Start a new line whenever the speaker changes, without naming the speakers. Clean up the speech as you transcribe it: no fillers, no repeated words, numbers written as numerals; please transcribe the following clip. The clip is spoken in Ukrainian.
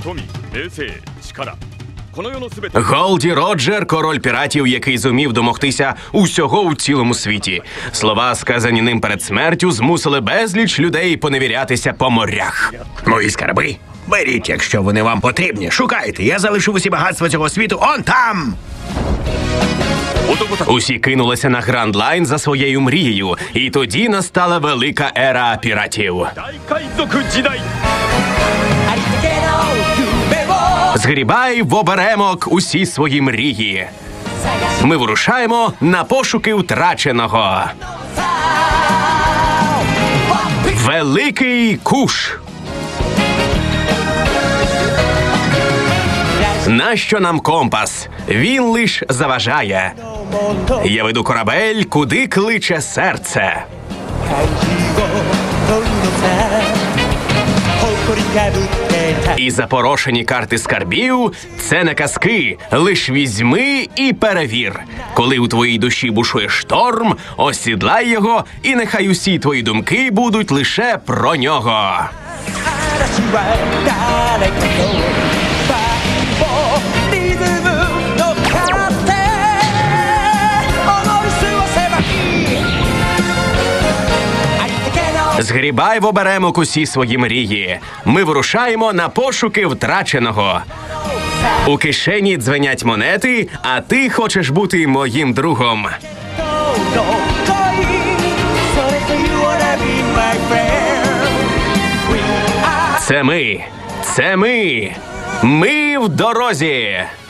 Голді Роджер – король піратів, який зумів домогтися усього у цілому світі. Слова, сказані ним перед смертю, змусили безліч людей поневірятися по морях.
Мої скарби? Беріть, якщо вони вам потрібні. Шукайте, я залишив усі багатства цього світу он там!
Усі кинулися на Гранд Лайн за своєю мрією, і тоді настала велика ера піратів. Згрібай в оберемок усі свої мрії. Ми вирушаємо на пошуки втраченого. Великий куш. Нащо нам компас? Він лиш заважає. Я веду корабель, куди кличе серце. І запорошені карти скарбів – це не казки. Лиш візьми і перевір. Коли у твоїй душі бушує шторм, осідлай його, і нехай усі твої думки будуть лише про нього. Згрібай в оберемок усі свої мрії. Ми вирушаємо на пошуки втраченого. У кишені дзвенять монети, а ти хочеш бути моїм другом. Це ми. Ми в дорозі.